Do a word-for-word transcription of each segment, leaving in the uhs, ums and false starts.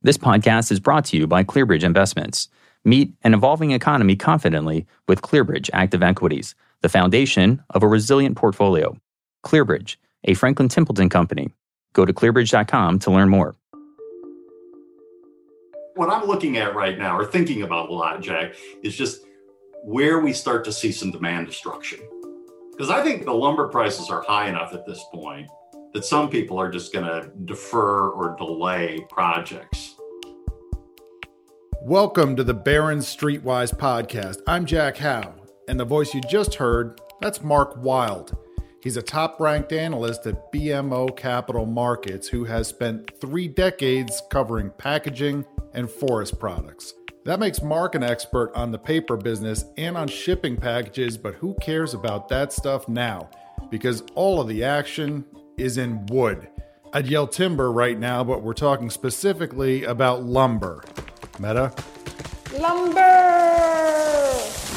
This podcast is brought to you by ClearBridge Investments. Meet an evolving economy confidently with ClearBridge Active Equities, the foundation of a resilient portfolio. ClearBridge, a Franklin Templeton company. Go to clear bridge dot com to learn more. What I'm looking at right now, or thinking about a lot, Jack, is just where we start to see some demand destruction. Because I think the lumber prices are high enough at this point that some people are just going to defer or delay projects. Welcome to the Barron's Streetwise podcast. I'm Jack Howe, and the voice you just heard, that's Mark Wild. He's a top-ranked analyst at B M O Capital Markets who has spent three decades covering packaging and forest products. That makes Mark an expert on the paper business and on shipping packages, but who cares about that stuff now? Because all of the action is in wood. I'd yell timber right now, but we're talking specifically about lumber. Meta? Lumber!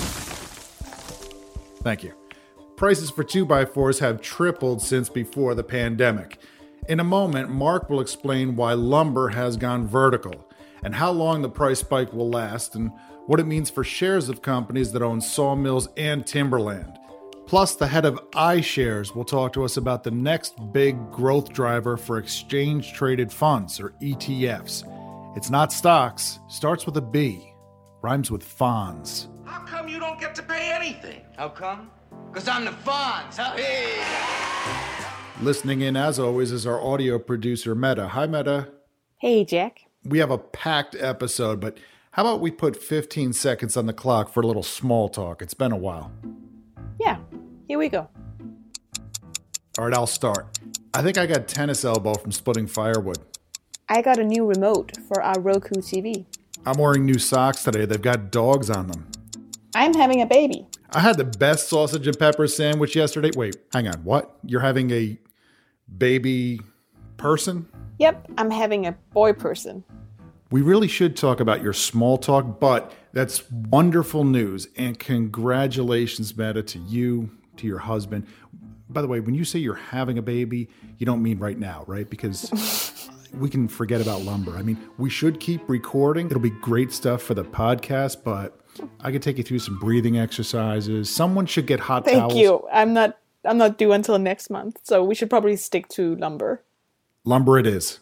Thank you. Prices for two by fours have tripled since before the pandemic. In a moment, Mark will explain why lumber has gone vertical and how long the price spike will last and what it means for shares of companies that own sawmills and timberland. Plus, the head of iShares will talk to us about the next big growth driver for exchange-traded funds, or E T Fs. It's not stocks, starts with a B, rhymes with Fonz. How come you don't get to pay anything? How come? Because I'm the Fonz, huh? Hey! Listening in, as always, is our audio producer, Meta. Hi, Meta. Hey, Jack. We have a packed episode, but how about we put fifteen seconds on the clock for a little small talk? It's been a while. Yeah, here we go. All right, I'll start. I think I got tennis elbow from splitting firewood. I got a new remote for our Roku T V. I'm wearing new socks today. They've got dogs on them. I'm having a baby. I had the best sausage and pepper sandwich yesterday. Wait, hang on. What? You're having a baby person? Yep, I'm having a boy person. We really should talk about your small talk, but that's wonderful news. And congratulations, Meta, to you, to your husband. By the way, when you say you're having a baby, you don't mean right now, right? Because we can forget about lumber. I mean, we should keep recording. It'll be great stuff for the podcast, but I could take you through some breathing exercises. Someone should get hot Thank towels. Thank you. I'm not I'm not due until next month, so we should probably stick to lumber. Lumber it is.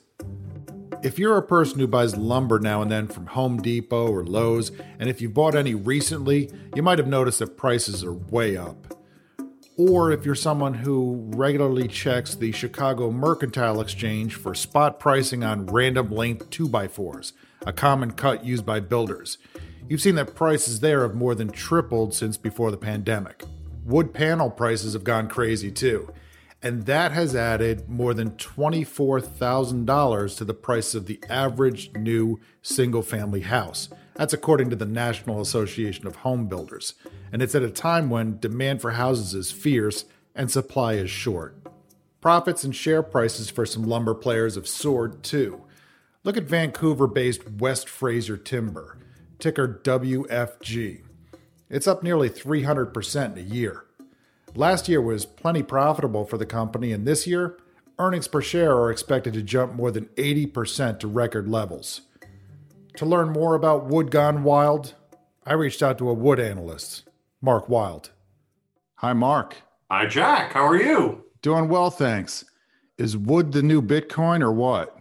If you're a person who buys lumber now and then from Home Depot or Lowe's, and if you've bought any recently, you might have noticed that prices are way up. Or if you're someone who regularly checks the Chicago Mercantile Exchange for spot pricing on random length two by fours, a common cut used by builders, you've seen that prices there have more than tripled since before the pandemic. Wood panel prices have gone crazy too. And that has added more than twenty-four thousand dollars to the price of the average new single-family house. That's according to the National Association of Home Builders. And it's at a time when demand for houses is fierce and supply is short. Profits and share prices for some lumber players have soared too. Look at Vancouver-based West Fraser Timber, ticker W F G. It's up nearly three hundred percent in a year. Last year was plenty profitable for the company, and this year, earnings per share are expected to jump more than eighty percent to record levels. To learn more about wood gone wild, I reached out to a wood analyst, Mark Wild. Hi, Mark. Hi, Jack. How are you? Doing well, thanks. Is wood the new Bitcoin or what?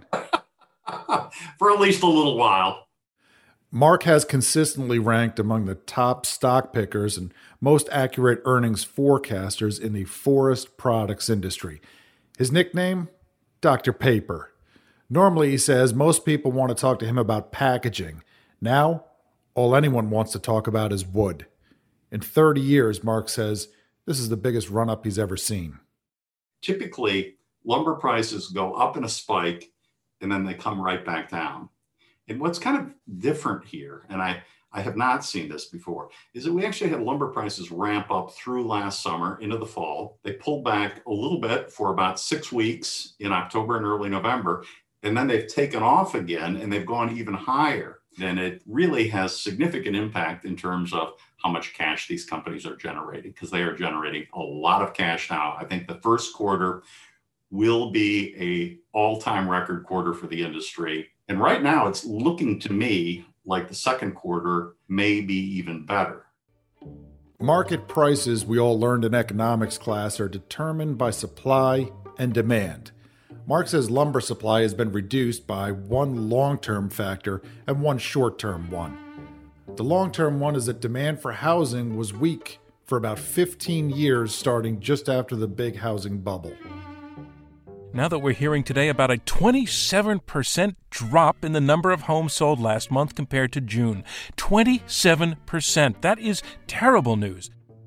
For at least a little while. Mark has consistently ranked among the top stock pickers and most accurate earnings forecasters in the forest products industry. His nickname? Doctor Paper. Normally, he says, most people want to talk to him about packaging. Now, all anyone wants to talk about is wood. In thirty years, Mark says, this is the biggest run-up he's ever seen. Typically, lumber prices go up in a spike, and then they come right back down. And what's kind of different here, and I, I have not seen this before, is that we actually had lumber prices ramp up through last summer into the fall. They pulled back a little bit for about six weeks in October and early November, and then they've taken off again, and they've gone even higher. And it really has significant impact in terms of how much cash these companies are generating, because they are generating a lot of cash now. I think the first quarter will be a all-time record quarter for the industry. And right now it's looking to me like the second quarter may be even better. Market prices, we all learned in economics class, are determined by supply and demand. Mark says lumber supply has been reduced by one long-term factor and one short-term one. The long-term one is that demand for housing was weak for about fifteen years, starting just after the big housing bubble. Now that we're hearing today about a twenty-seven percent drop in the number of homes sold last month compared to June. twenty-seven percent. That is terrible news.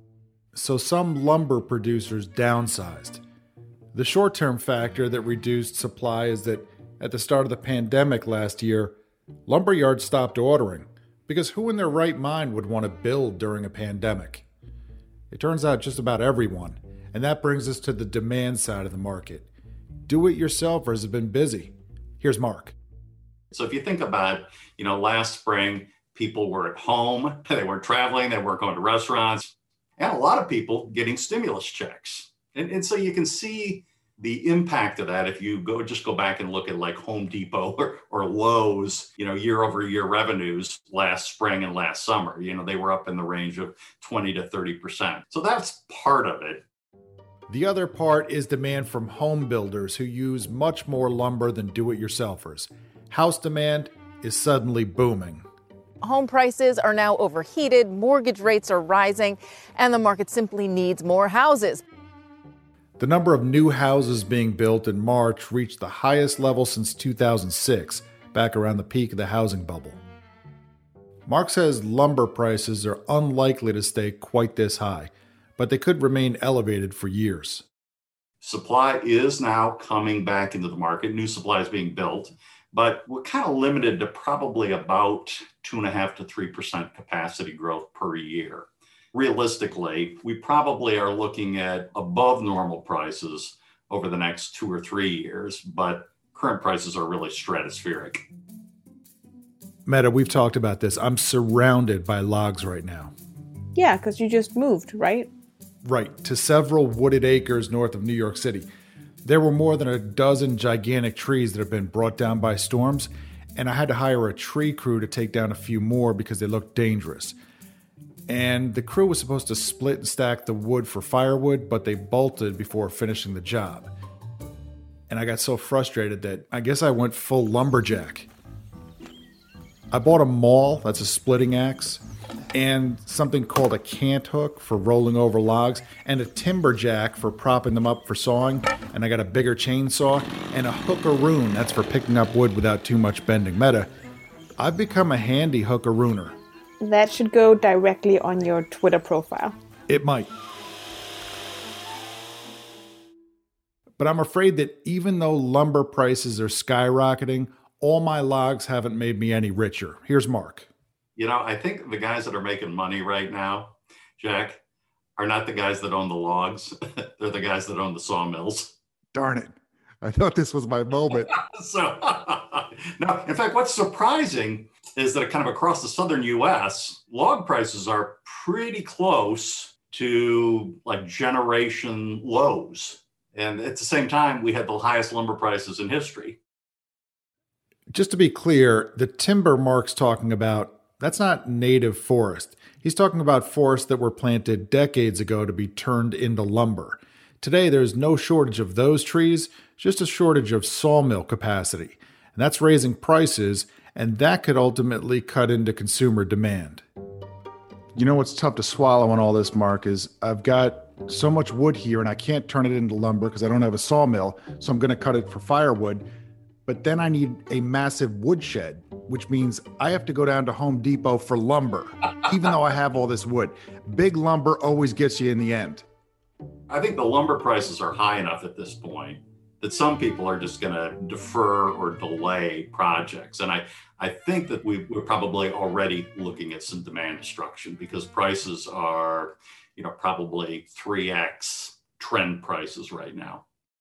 So some lumber producers downsized. The short-term factor that reduced supply is that at the start of the pandemic last year, lumber yards stopped ordering, because who in their right mind would want to build during a pandemic? It turns out just about everyone, and that brings us to the demand side of the market. Do-it-yourselfers have been busy. Here's Mark. So if you think about, you know, last spring, people were at home, they weren't traveling, they weren't going to restaurants, and a lot of people getting stimulus checks. And, and so you can see the impact of that if you go just go back and look at like Home Depot or, or Lowe's, you know, year over year revenues last spring and last summer. You know, they were up in the range of twenty to thirty percent. So that's part of it. The other part is demand from home builders who use much more lumber than do-it-yourselfers. House demand is suddenly booming. Home prices are now overheated, mortgage rates are rising, and the market simply needs more houses. The number of new houses being built in March reached the highest level since two thousand six, back around the peak of the housing bubble. Mark says lumber prices are unlikely to stay quite this high, but they could remain elevated for years. Supply is now coming back into the market. New supply is being built, but we're kind of limited to probably about two and a half to three percent capacity growth per year. Realistically, we probably are looking at above normal prices over the next two or three years, but current prices are really stratospheric. Meta, we've talked about this. I'm surrounded by logs right now. Yeah, because you just moved, right? Right, to several wooded acres north of New York City. There were more than a dozen gigantic trees that have been brought down by storms, and I had to hire a tree crew to take down a few more because they looked dangerous. And the crew was supposed to split and stack the wood for firewood, but they bolted before finishing the job. And I got so frustrated that I guess I went full lumberjack. I bought a maul, that's a splitting axe, and something called a cant hook for rolling over logs, and a timber jack for propping them up for sawing, and I got a bigger chainsaw, and a hookaroon, that's for picking up wood without too much bending. Meta, I've become a handy hookarooner. That should go directly on your Twitter profile. It might. But I'm afraid that even though lumber prices are skyrocketing, all my logs haven't made me any richer. Here's Mark. You know, I think the guys that are making money right now, Jack, are not the guys that own the logs. They're the guys that own the sawmills. Darn it. I thought this was my moment. so, no, in fact, what's surprising is that kind of across the southern U S, log prices are pretty close to like generation lows. And at the same time, we had the highest lumber prices in history. Just to be clear, the timber Mark's talking about, that's not native forest. He's talking about forests that were planted decades ago to be turned into lumber. Today, there's no shortage of those trees, just a shortage of sawmill capacity. And that's raising prices, and that could ultimately cut into consumer demand. You know what's tough to swallow on all this, Mark, is I've got so much wood here and I can't turn it into lumber because I don't have a sawmill, so I'm going to cut it for firewood. But then I need a massive woodshed, which means I have to go down to Home Depot for lumber, even though I have all this wood. Big lumber always gets you in the end. I think the lumber prices are high enough at this point that some people are just going to defer or delay projects. And I, I think that we, we're probably already looking at some demand destruction because prices are, you know, probably three x trend prices right now.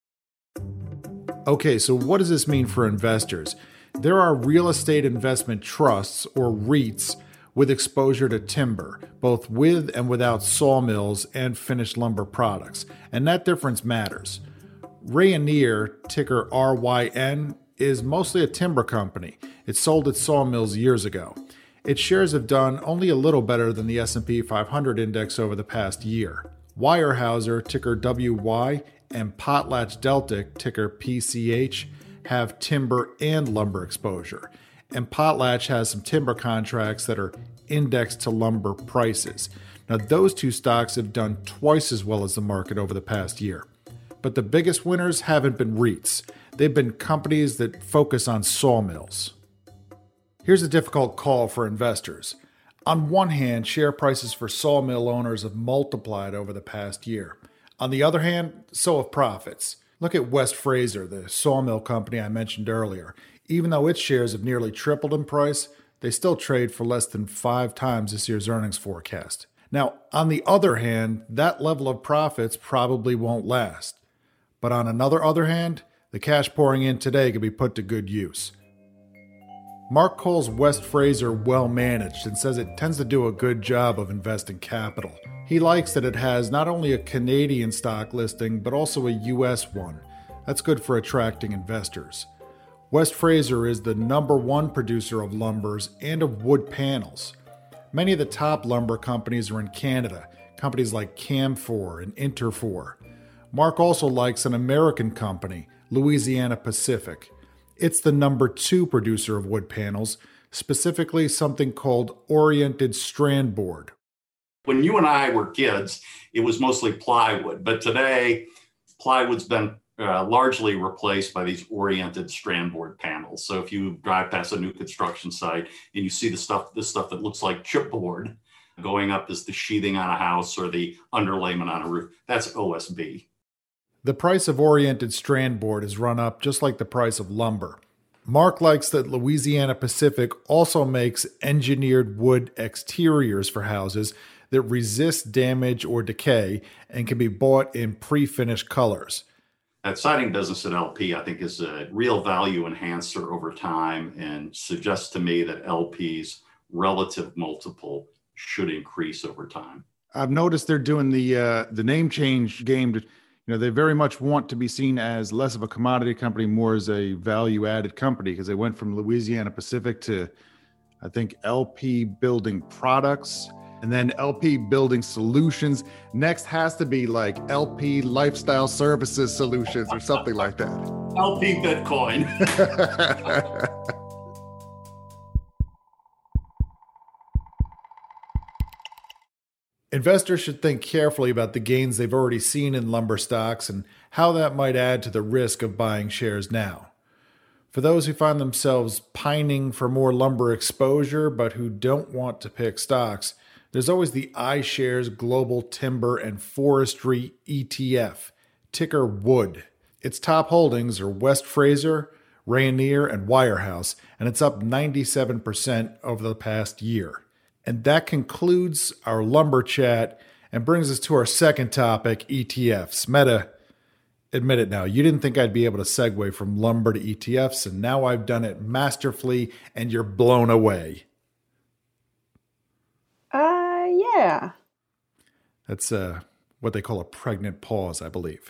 Okay, so what does this mean for investors? There are real estate investment trusts, or REITs, with exposure to timber, both with and without sawmills and finished lumber products, and that difference matters. Rayonier, ticker R Y N, is mostly a timber company. It sold its sawmills years ago. Its shares have done only a little better than the S and P five hundred index over the past year. Weyerhaeuser, ticker W Y, and PotlatchDeltic, ticker P C H, have timber and lumber exposure. And Potlatch has some timber contracts that are indexed to lumber prices. Now, those two stocks have done twice as well as the market over the past year. But the biggest winners haven't been REITs. They've been companies that focus on sawmills. Here's a difficult call for investors. On one hand, share prices for sawmill owners have multiplied over the past year. On the other hand, so have profits. Look at West Fraser, the sawmill company I mentioned earlier. Even though its shares have nearly tripled in price, they still trade for less than five times this year's earnings forecast. Now, on the other hand, that level of profits probably won't last. But on another other hand, the cash pouring in today can be put to good use. Mark calls West Fraser well managed and says it tends to do a good job of investing capital. He likes that it has not only a Canadian stock listing, but also a U S one. That's good for attracting investors. West Fraser is the number one producer of lumbers and of wood panels. Many of the top lumber companies are in Canada, companies like Canfor and Interfor. Mark also likes an American company, Louisiana Pacific. It's the number two producer of wood panels, specifically something called oriented strand board. When you and I were kids, it was mostly plywood, but today plywood's been uh, largely replaced by these oriented strand board panels. So if you drive past a new construction site and you see the stuff, this stuff that looks like chipboard going up as the sheathing on a house or the underlayment on a roof, that's O S B. The price of oriented strand board has run up just like the price of lumber. Mark likes that Louisiana Pacific also makes engineered wood exteriors for houses that resist damage or decay and can be bought in pre-finished colors. That siding business at L P, I think, is a real value enhancer over time and suggests to me that L P's relative multiple should increase over time. I've noticed they're doing the uh, the name change game. To, you know, they very much want to be seen as less of a commodity company, more as a value-added company, because they went from Louisiana Pacific to, I think, L P Building Products, and then L P Building Solutions. Next has to be like L P Lifestyle Services Solutions or something like that. L P Bitcoin. Investors should think carefully about the gains they've already seen in lumber stocks and how that might add to the risk of buying shares now. For those who find themselves pining for more lumber exposure but who don't want to pick stocks, there's always the iShares Global Timber and Forestry E T F, ticker WOOD. Its top holdings are West Fraser, Rayonier, and Weyerhaeuser, and it's up ninety-seven percent over the past year. And that concludes our lumber chat and brings us to our second topic, E T Fs. Meta, admit it now, you didn't think I'd be able to segue from lumber to E T Fs, and now I've done it masterfully, and you're blown away. Uh, yeah. That's uh, what they call a pregnant pause, I believe.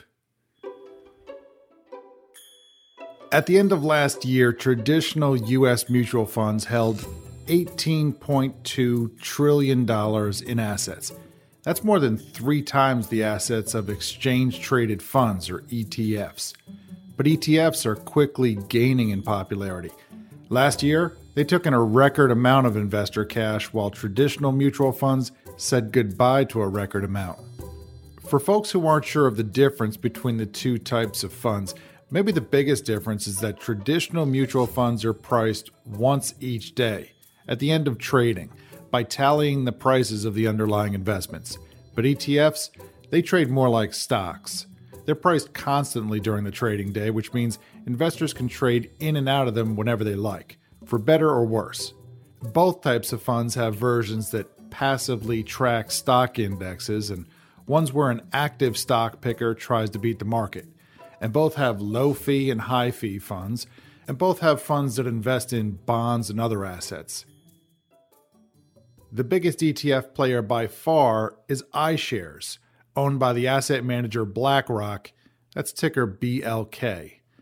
At the end of last year, traditional U S mutual funds held eighteen point two trillion dollars in assets. That's more than three times the assets of exchange-traded funds, or E T Fs. But E T Fs are quickly gaining in popularity. Last year, they took in a record amount of investor cash, while traditional mutual funds said goodbye to a record amount. For folks who aren't sure of the difference between the two types of funds, maybe the biggest difference is that traditional mutual funds are priced once each day, at the end of trading, by tallying the prices of the underlying investments. But E T Fs, they trade more like stocks. They're priced constantly during the trading day, which means investors can trade in and out of them whenever they like, for better or worse. Both types of funds have versions that passively track stock indexes and ones where an active stock picker tries to beat the market. And both have low fee and high fee funds, and both have funds that invest in bonds and other assets. The biggest E T F player by far is iShares, owned by the asset manager BlackRock. That's ticker B L K.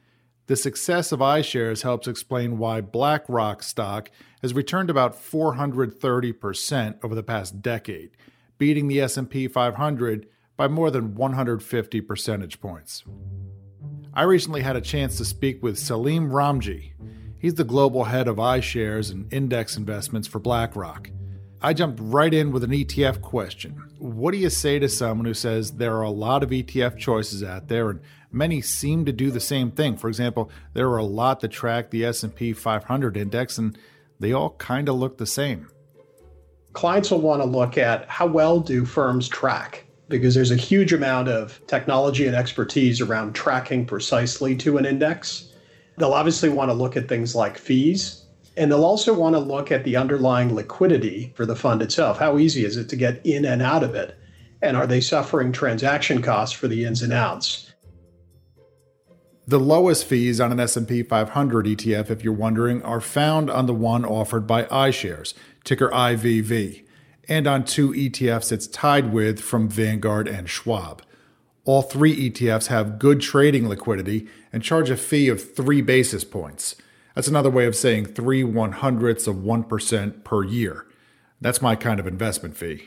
The success of iShares helps explain why BlackRock stock has returned about four hundred thirty percent over the past decade, beating the S and P five hundred by more than one hundred fifty percentage points. I recently had a chance to speak with Salim Ramji. He's the global head of iShares and index investments for BlackRock. I jumped right in with an E T F question. What do you say to someone who says there are a lot of E T F choices out there and many seem to do the same thing? For example, there are a lot that track the S and P five hundred index and they all kind of look the same. Clients will want to look at how well do firms track, because there's a huge amount of technology and expertise around tracking precisely to an index. They'll obviously want to look at things like fees. And they'll also want to look at the underlying liquidity for the fund itself. How easy is it to get in and out of it? And are they suffering transaction costs for the ins and outs? The lowest fees on an S and P five hundred E T F, if you're wondering, are found on the one offered by iShares, ticker I V V, and on two E T Fs it's tied with from Vanguard and Schwab. All three E T Fs have good trading liquidity and charge a fee of three basis points. That's another way of saying three one hundredths of one percent per year. That's my kind of investment fee.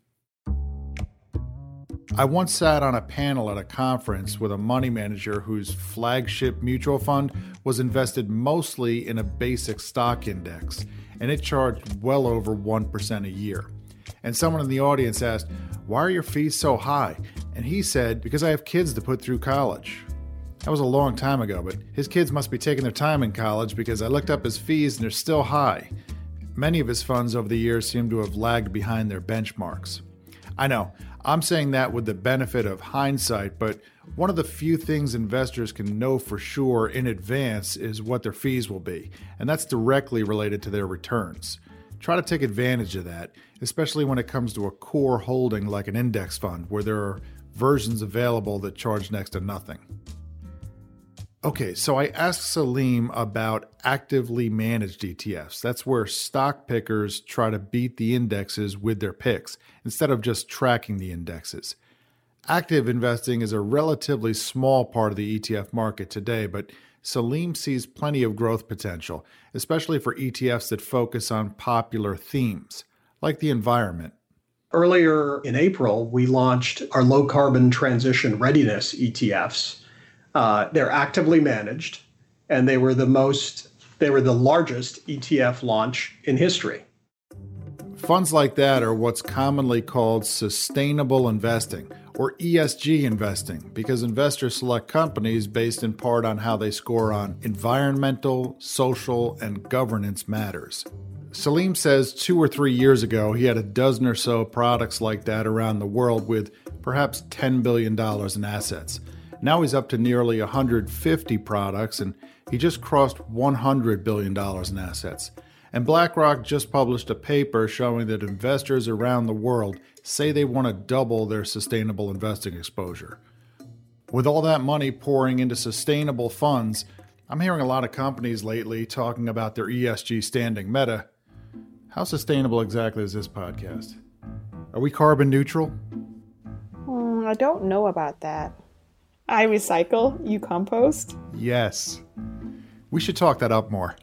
I once sat on a panel at a conference with a money manager whose flagship mutual fund was invested mostly in a basic stock index, and it charged well over one percent a year. And someone in the audience asked, "Why are your fees so high?" And he said, "Because I have kids to put through college." That was a long time ago, but his kids must be taking their time in college because I looked up his fees and they're still high. Many of his funds over the years seem to have lagged behind their benchmarks. I know, I'm saying that with the benefit of hindsight, but one of the few things investors can know for sure in advance is what their fees will be, and that's directly related to their returns. Try to take advantage of that, especially when it comes to a core holding like an index fund, where there are versions available that charge next to nothing. Okay, so I asked Salim about actively managed E T Fs. That's where stock pickers try to beat the indexes with their picks, instead of just tracking the indexes. Active investing is a relatively small part of the E T F market today, but Salim sees plenty of growth potential, especially for E T Fs that focus on popular themes, like the environment. Earlier in April, we launched our low carbon transition readiness E T Fs. Uh, they're actively managed, and they were the most, they were the largest E T F launch in history. Funds like that are what's commonly called sustainable investing, or E S G investing, because investors select companies based in part on how they score on environmental, social, and governance matters. Salim says two or three years ago he had a dozen or so products like that around the world with perhaps ten billion dollars in assets. Now he's up to nearly one hundred fifty products, and he just crossed one hundred billion dollars in assets. And BlackRock just published a paper showing that investors around the world say they want to double their sustainable investing exposure. With all that money pouring into sustainable funds, I'm hearing a lot of companies lately talking about their E S G standing. Meta, how sustainable exactly is this podcast? Are we carbon neutral? Mm, I don't know about that. I recycle, you compost? Yes. We should talk that up more.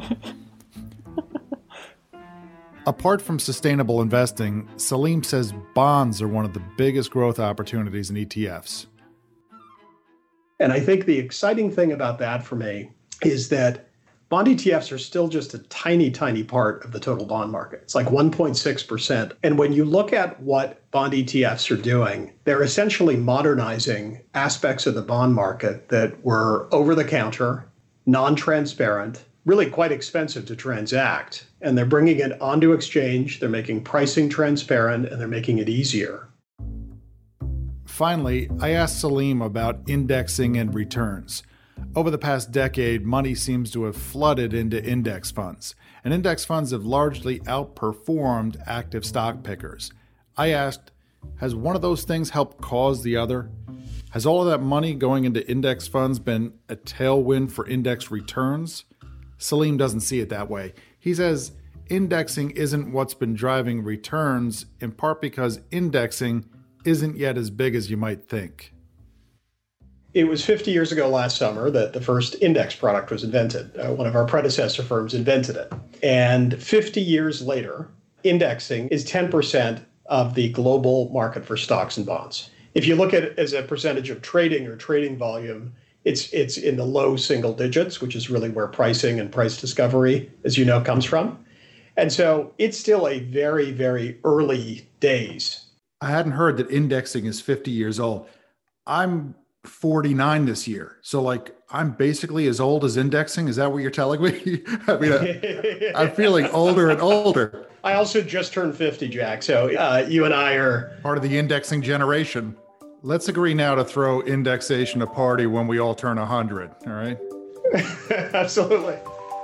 Apart from sustainable investing, Salim says bonds are one of the biggest growth opportunities in E T Fs. And I think the exciting thing about that for me is that bond E T Fs are still just a tiny, tiny part of the total bond market. It's like one point six percent. And when you look at what bond E T Fs are doing, they're essentially modernizing aspects of the bond market that were over-the-counter, non-transparent, really quite expensive to transact. And they're bringing it onto exchange, they're making pricing transparent, and they're making it easier. Finally, I asked Salim about indexing and returns. Over the past decade, money seems to have flooded into index funds, and index funds have largely outperformed active stock pickers. I asked, has one of those things helped cause the other? Has all of that money going into index funds been a tailwind for index returns? Salim doesn't see it that way. He says indexing isn't what's been driving returns, in part because indexing isn't yet as big as you might think. It was fifty years ago last summer that the first index product was invented. Uh, one of our predecessor firms invented it. And fifty years later, indexing is ten percent of the global market for stocks and bonds. If you look at it as a percentage of trading or trading volume, it's it's in the low single digits, which is really where pricing and price discovery, as you know, comes from. And so it's still a very, very early days. I hadn't heard that indexing is fifty years old. I'm forty-nine this year. So like I'm basically as old as indexing. Is that what you're telling me? I mean, I, I'm feeling older and older. I also just turned fifty, Jack. So uh, you and I are part of the indexing generation. Let's agree now to throw indexation a party when we all turn one hundred. All right? Absolutely.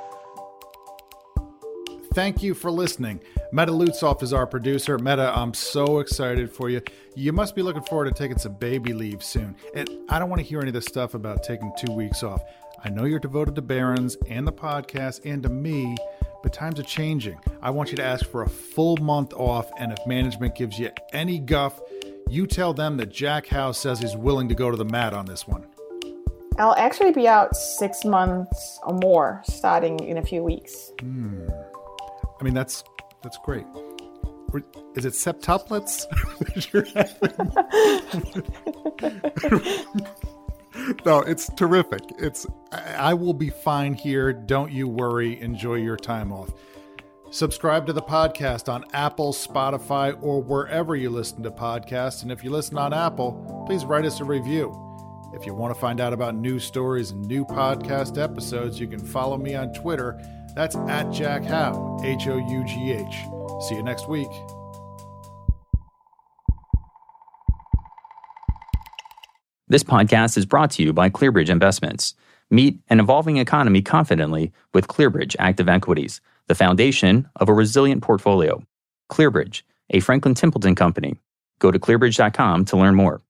Thank you for listening. Meta Lutzoff is our producer. Meta, I'm so excited for you. You must be looking forward to taking some baby leave soon. And I don't want to hear any of this stuff about taking two weeks off. I know you're devoted to Barron's and the podcast and to me, but times are changing. I want you to ask for a full month off, and if management gives you any guff, you tell them that Jack House says he's willing to go to the mat on this one. I'll actually be out six months or more, starting in a few weeks. Hmm. I mean, that's that's great. Is it septuplets? No, it's terrific. It's I will be fine here. Don't you worry. Enjoy your time off. Subscribe to the podcast on Apple, Spotify, or wherever you listen to podcasts. And if you listen on Apple, please write us a review. If you want to find out about news stories and new podcast episodes, you can follow me on Twitter. That's at Jack Hough, H O U G H. See you next week. This podcast is brought to you by ClearBridge Investments. Meet an evolving economy confidently with ClearBridge Active Equities, the foundation of a resilient portfolio. ClearBridge, a Franklin Templeton company. Go to clearbridge dot com to learn more.